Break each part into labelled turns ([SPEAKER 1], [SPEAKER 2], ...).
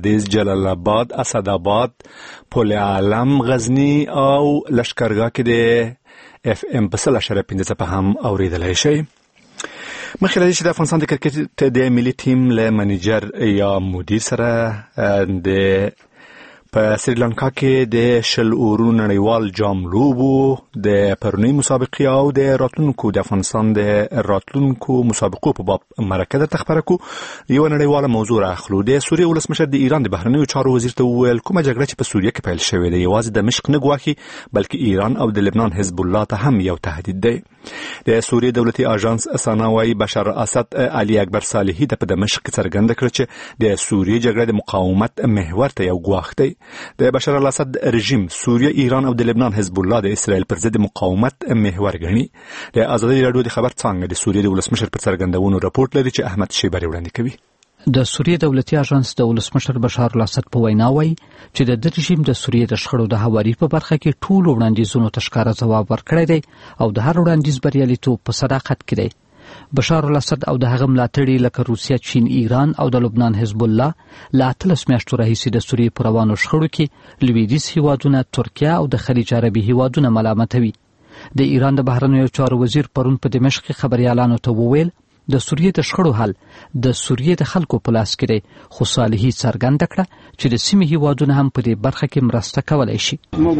[SPEAKER 1] کادیز، جلال آباد، اسدآباد، پل عالم، غزنی او لشکرګاه کې د اف ام په 100.5 په هم اوریدلای شي. مخکې له دې چې د افغانستان د کرکټ د ملي ټیم له منیجر یا مدیر سره د په سریلانکا کې د شل اورونو نړیوال جام لوبو د پرونی مسابقې او د راتلونکو د افغانستان د راتلونکو مسابقو په باب مرکه درته خبره کو. یو نړیواله موضوع راخلو. د سوریې ولسمشر د ایران د بهرنیو چارو وزیر ته وویل کومه جګړه چې په سوریه کې پیل شوې ده یوازې د مشق نه ګواښي بلکې ایران او د لبنان حزب الله ته هم یو تهدید دی. د سوریې دولتي اژانس سانا وايي بشار اسد علي اکبر صالحي د دمشق کې څرګنده کړ چې د سوریې جګړه د مقاومت محور ته یو ګواښ دی. د بشار الاسد رژیم سوریه، ایران او د لبنان حزب الله د اسرائیل پر ضد مقاومت محور ګڼي. د ازادي راډیو د خبر څانګه د سوریې د ولسمشر پر څرګندونو راپورټ لري چې احمد شیبری وړاندې کوي.
[SPEAKER 2] د سوریې دولتي اژانس د ولسمشر بشار الاسد په وینا وایي چې د رژیم د سوریې د شخړو د هواري په برخه کې ټول وړاندیزونو ته ښکاره ځواب ورکړی دی او د هر وړاندیز بریالیتوب په صداقت کې دی. بشار الاسد او د هغه ملاتړي لکه روسیه، چین، ایران او د لبنان حزب الله لا 13 میاشتو راهیسې د سوریې پر روانو شخړو کې لویدیځ هیوادونه، ترکیه او د خلیج عربي هیوادونه ملامتوي. د ایران د بهرنیو چارو وزیر پرون په دمشق کې خبريالانو ته وویل د سوریې د شخړو حل د سوریې د خلکو په لاس کې دی، خو صالحي څرګنده کړه چې د سیمې هیوادونه هم په دې برخه کې مرسته کولای شي.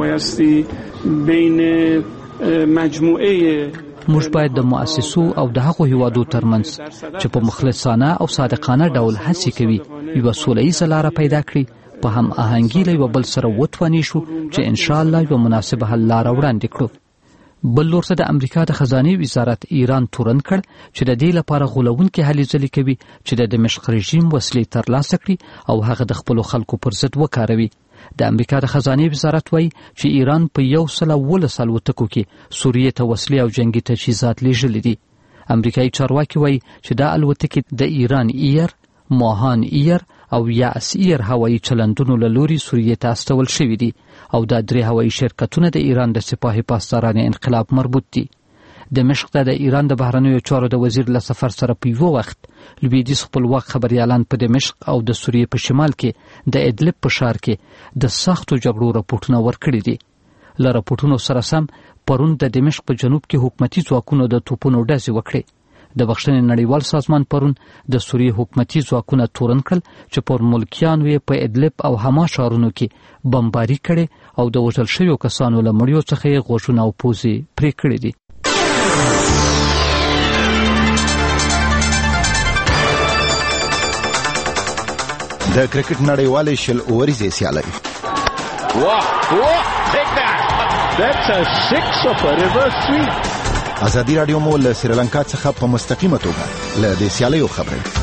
[SPEAKER 2] موږ باید د مؤسسو او د هغو هیوادو ترمنځ چې په مخلصانه او صادقانه ډول هڅې کوي یو سوله‌ییزه لاره پیدا کړي په هم آهنګي له یو بل سره وتواني شو چې ان شاء الله یو مناسبه حل لاره وړاندې کړو. بل لورته د امریکا د خزانه وزارت ایران تورن کړ چې د دې لپاره غولونکې هلې ځلې کوي چې د دمشق رژیم وسلې ترلاسه کړي او هغه د خپل خلکو پر ضد وکاروي. د امریکا د خزانه وزارت وایي چې ایران په 119 الوتکو کې سوریې ته وسلې او جنگي تجهیزات لیږلي دي. امریکایي چارواکي وایي چې دا الوتکې د ایران ایر، ماهان ایر او یاس ایر هوایي چلندونو له لوري سوریې ته استول شوي دي او دا 3 هوایي شرکتونه د ایران د سپاه پاسداران انقلاب مربوط دي. دمشق ته د ایران د بهرنیو چارو د وزیر له سفر سره په یو وخت لویدیځ خپلواک خبريالان په دمشق او د سوریې په شمال کې د ادلب په ښار کې د سختو جګړو راپورټونه ورکړي دي. له راپورټونو سره سم پرون د دمشق په جنوب کې حکومتي ځواکونو د توپونو ډزې وکړې. د بخښنې نړیوال سازمان پرون د سوریې حکومتي ځواکونه تورن کړل چې پر ملکیانو یې په ادلب او حما ښارونو کې بمباري کړي او د وژل شویو کسانو له مړیو څخه یې غوږونه او پوزې پرې کړي دي.
[SPEAKER 3] د کرکټ نړیوالې شل اوریزې سیالۍ ازادي راډیو مو له سریلانکا څخه په مستقیمه توګه له دې سیالیو خبره.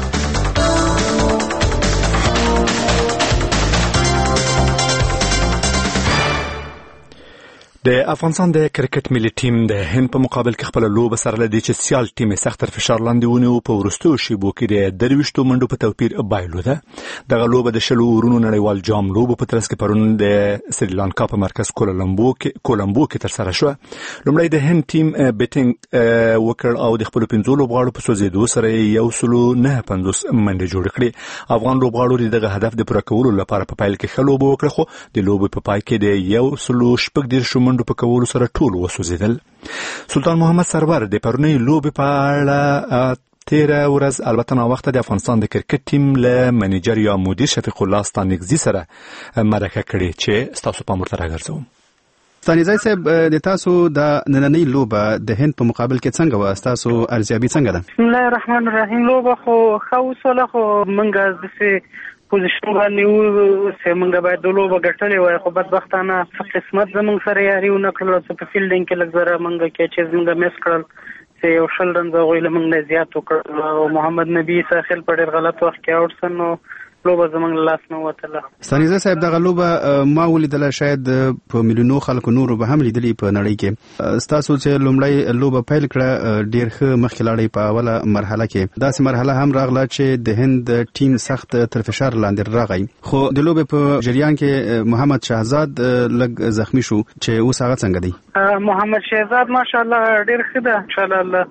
[SPEAKER 1] د افغانستان د کرکټ ملي ټیم د هند په مقابل کې خپل لوبه سره لدی چې سیال ټیم سخت تر فشار لاندې ونیو په ورستو شیبو کې د 23 منډو په توپیر بایلوده. دغه لوبه د شلو ورونو نړیوال جام لوبه په ترڅ کې پرون د سریلانکا په مرکز کولمبو کې تر سره شو. لومړی د هند ټیم بیټینګ وکړ او د خپل 15 لوبغاړو په سوزیدو سره 150 منډې جوړ کړې. افغان لوبغاړو دغه هدف د پوره کولو لپاره په پایل کې خلوب وکړ خو د لوبې په پای کې د 110 په کولو سره ټول وسوځیدل. سلطان محمد سرور د پرونی لوبې په اړه 13 ورځ البته نو وخت د افغانستان د کرکټ ټیم له منیجر یا مدیر شفیق الله ستانګزی سره مرکه کړې چې تاسو په مرته راګرځوم.
[SPEAKER 4] ستانګزی صاحب د تاسو د نننۍ لوبه د هند په مقابل کې څنګه و؟ تاسو ارزیابي څنګه ده؟
[SPEAKER 5] بسم الله الرحمن الرحیم. لوبه خو وسوله خو منګه د پوزیشن باندې و موږ باید د لوبه ګټلې وای خو بدبختانه قسمت زموږ سره یاري ونه کړل چې په فیلډینګ کې لږ زره موږ کې چې موږ مس کړل چې یو شل رن زغوی له موږ نه زیات وکړل او محمد نبی ساحل په ډېر غلط وخت کې اوټ سن نو لوبه زموږ لاس نه وته.
[SPEAKER 4] ستانګزی صاحب دغه لوبه ما ولیدله شاید په ملیونو خلکو نور به هم لیدلی په نړۍ کې. تاسو چې لومړی لوبه پیل کړه ډیر ښه مخکې لاړی په اوله مرحله کې. داسې مرحله هم راغله چې د هند ټیم سخت تر فشار لاندې راغی خو د لوبې په جریان کې محمد شهزاد لږ زخمی شو چې اوس هغه څنګه دی؟
[SPEAKER 5] محمد شهزاد ماشاءالله ډیر ښه ده ان شاء الله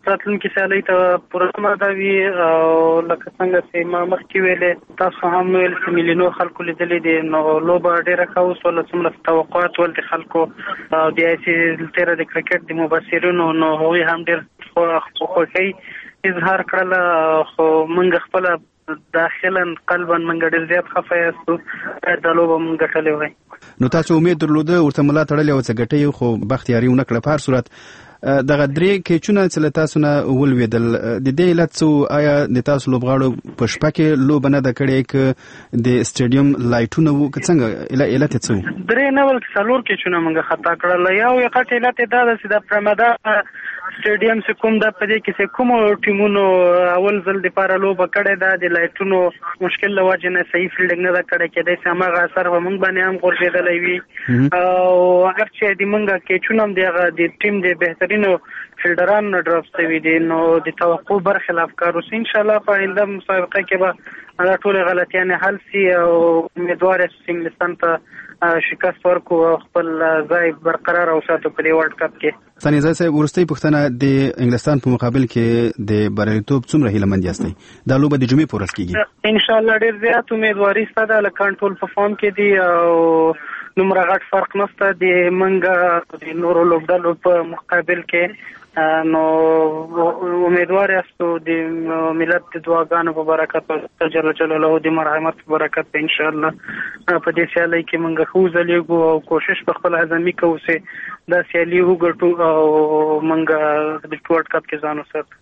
[SPEAKER 5] راتلونکي سیالۍ ته پوره آماده وي او لکه څنګه چې ما مخکې ویلې تاسو هم ویل چې میلیونو خلکو لیدلې دي نو لوبه ډېره ښه وسوله څومره توقعات ول د خلکو او بیا چې تېره د کرکټ د مبصرینو نو هغوی هم ډېر خوښۍ اظهار کړله خو موږ خپله داخلا قلبا موږ ډېر زیات خفه یاستو باید دا لوبه موږ ګټلې وای.
[SPEAKER 4] نو تاسو امید درلوده ورته ملا تړلې وه څه ګټئ خو بخت یاري ونه کړه. په هر صورت دغه درې کیچونه چې له تاسو نه ولوېدل د دې علت څه آیا د تاسو لوبغاړو په شپه کې لوبه نه ده کړې که د سټیډیم لایټونه وو که څنګه علت یې څه وو؟
[SPEAKER 5] درې نه بلکې څلور کیچونه موږ خطا کړل. یو یې غټ علت یې دا ده چې د پرمدا سټیډیم چې کوم ده په دې کې چې کومو ټیمونو اول ځل دپاره لوبه کړې ده د لایټونو مشکل له وجې نه صحیح فیلډینګ نه ده کړې کېدای شي هماغه اثر به موږ باندې هم غورځېدلی وي او هر چې د موږ کیچونه هم د هغه د ټیم د بهترینو فیلډرانو نه ډراپ شوي دي نو د توقع برخلاف کار وشي. انشاءالله په آینده مسابقه کې به دا ټولې غلطیانې حل سي او امیدوار یاست چې انګلستان ته شکست ورکړو او خپل ځای برقرار وساتو په دې ورلډ کپ کې.
[SPEAKER 4] ثانیه صاحب وروستۍ پوښتنه د انګلستان په مقابل کې د بریالیتوب څومره هیلهمند یاستئ؟ دا لوبه د جمعې په ورځ کېږي.
[SPEAKER 5] انشاءالله ډېر زیات امیدواري شته ده لکه ټول په فارم کې دي او دومره غټ فرق نشته د موږ د نورو لوبډلو په مقابل کې نو امیدوار یاستو د ملت د دعاګانو په برکت او جل جلاله د مرحمت په برکت انشاءالله په دې سیالۍ کې موږ ښه وځلیږو او کوشش په خپل اعظمي کوو چې دا سیالي وګټو او موږ د ورلډ کپ کې ځان وساتو.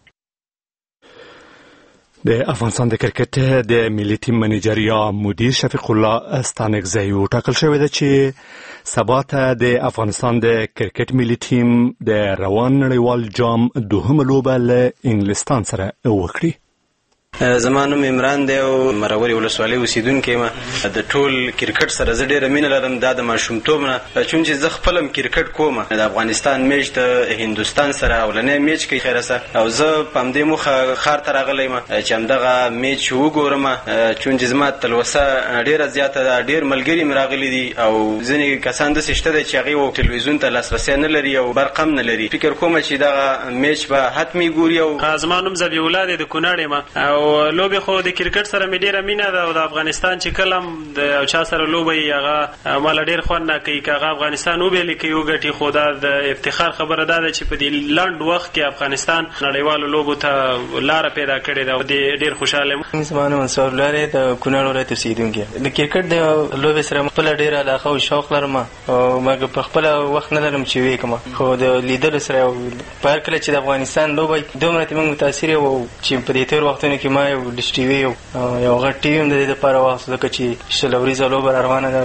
[SPEAKER 1] د افغانستان د کرکټ د ملي ټیم منیجر یا مدیر شفیق الله ستانکزی وټاکل شوی ده چې سبا ته د افغانستان د کرکټ ملي ټیم د روان نړیوال جام دوهمه لوبه له انګلستان سره وکړي.
[SPEAKER 6] زما نوم عمران دی او مروري ولسوالۍ اوسیدونکی یم. د ټول کرکټ سره زه ډېره مینه لرم دا د ماشومتوب نه چون چې زه خپل کرکټ کوم د افغانستان میچ د هندوستان سره اولنی میچ کوي خیره سره او زه په همدې موخه ښار ته راغلی یم چې همدغه میچ وګورم چون چې زما تلوسه ډېره زیاته ده. ډېر ملګري مې راغلي دي او ځینې کسان داسې شته دی چې هغوی ټلویزیون ته لاسرسی نه لري او برق هم نه لري. فکر کوم چې دغه میچ به حتمي ګوري. او
[SPEAKER 7] زما نوم ذبیح الله دی د کونړ یم او لوبې خو د کرکټ سره مې ډېره مینه ده او د افغانستان چې کله هم د یو چا سره لوبه وي هغه ماله ډېر خوند نه کوي که هغه افغانستان وبیلې کوي وګټي خو دا د افتخار خبره دا ده چې په دې لنډ وخت کې افغانستان نړیوالو لوبو ته لاره پیدا کړې ده او ډېر خوشحاله یم.
[SPEAKER 8] زما نوم منصور الله دی د کونړ ولایت اوسېدونکی یم. د کرکټ د لوبې سره خپله ډېره علاقه او شوق لرم او ما په خپله وخت نه لرم چې ویې کړم خو د لیدلو سره په هر کله چې د افغانستان لوبه دومره موږ متاثر یو چې په دې تېرو وختونو کې ما یو ډیش ټي وي یو غټ ټي وي هم د دې دپاره واخیستو ځکه چې شل ورځه لوبه را روانه ده